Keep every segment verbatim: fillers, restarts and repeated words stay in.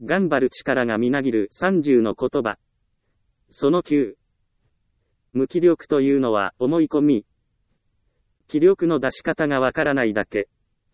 頑張る力がみなぎるさんじゅうの言葉。そのきゅう。無気力というのは思い込み。気力の出し方がわからないだけ。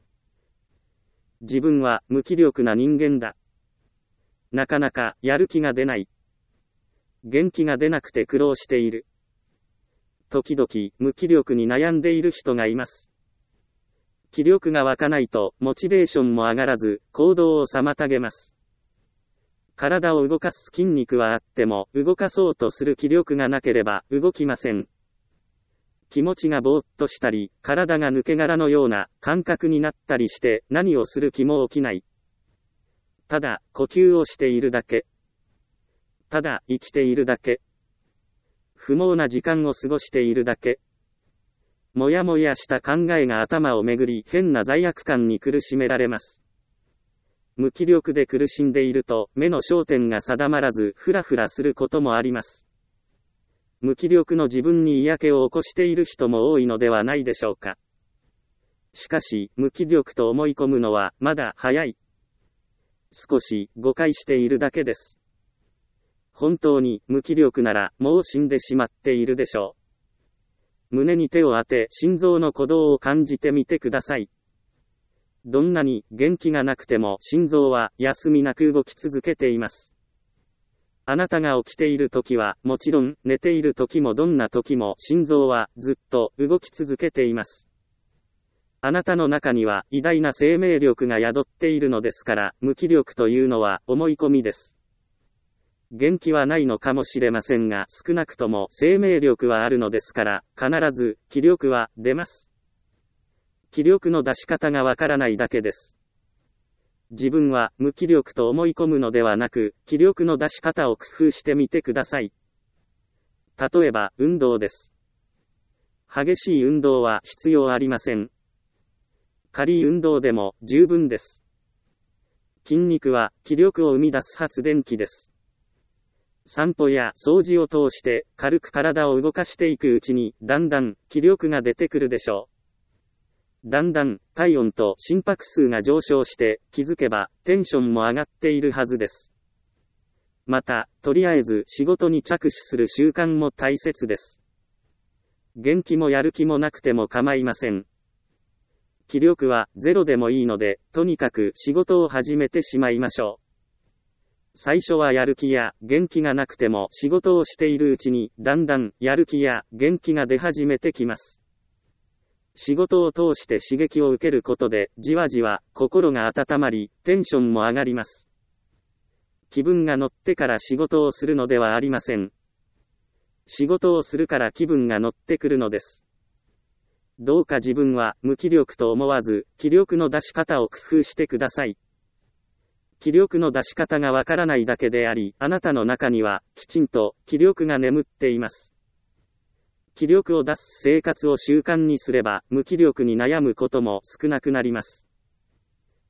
自分は無気力な人間だ。なかなかやる気が出ない。元気が出なくて苦労している。時々無気力に悩んでいる人がいます。気力が湧かないとモチベーションも上がらず行動を妨げます。体を動かす筋肉はあっても動かそうとする気力がなければ動きません。気持ちがぼーっとしたり、体が抜け殻のような感覚になったりして何をする気も起きない。ただ呼吸をしているだけ。ただ生きているだけ。不毛な時間を過ごしているだけ。もやもやした考えが頭をめぐり変な罪悪感に苦しめられます。無気力で苦しんでいると目の焦点が定まらずフラフラすることもあります。無気力の自分に嫌気を起こしている人も多いのではないでしょうか。しかし、無気力と思い込むのはまだ早い。少し誤解しているだけです。本当に無気力ならもう死んでしまっているでしょう。胸に手を当て心臓の鼓動を感じてみてください。どんなに元気がなくても心臓は休みなく動き続けています。あなたが起きている時はもちろん寝ている時もどんな時も心臓はずっと動き続けています。あなたの中には偉大な生命力が宿っているのですから、無気力というのは思い込みです。元気はないのかもしれませんが、少なくとも生命力はあるのですから、必ず気力は出ます。気力の出し方がわからないだけです。自分は無気力と思い込むのではなく、気力の出し方を工夫してみてください。例えば、運動です。激しい運動は必要ありません。軽い運動でも十分です。筋肉は気力を生み出す発電機です。散歩や掃除を通して軽く体を動かしていくうちに、だんだん気力が出てくるでしょう。だんだん体温と心拍数が上昇して気づけばテンションも上がっているはずです。また、とりあえず仕事に着手する習慣も大切です。元気もやる気もなくても構いません。気力はゼロでもいいので、とにかく仕事を始めてしまいましょう。最初はやる気や元気がなくても仕事をしているうちにだんだんやる気や元気が出始めてきます。仕事を通して刺激を受けることでじわじわ心が温まりテンションも上がります。気分が乗ってから仕事をするのではありません。仕事をするから気分が乗ってくるのです。どうか自分は無気力と思わず気力の出し方を工夫してください。気力の出し方がわからないだけであり、あなたの中にはきちんと気力が眠っています。気力を出す生活を習慣にすれば、無気力に悩むことも少なくなります。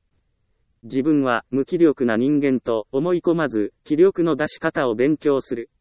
自分は無気力な人間と思い込まず、気力の出し方を勉強する。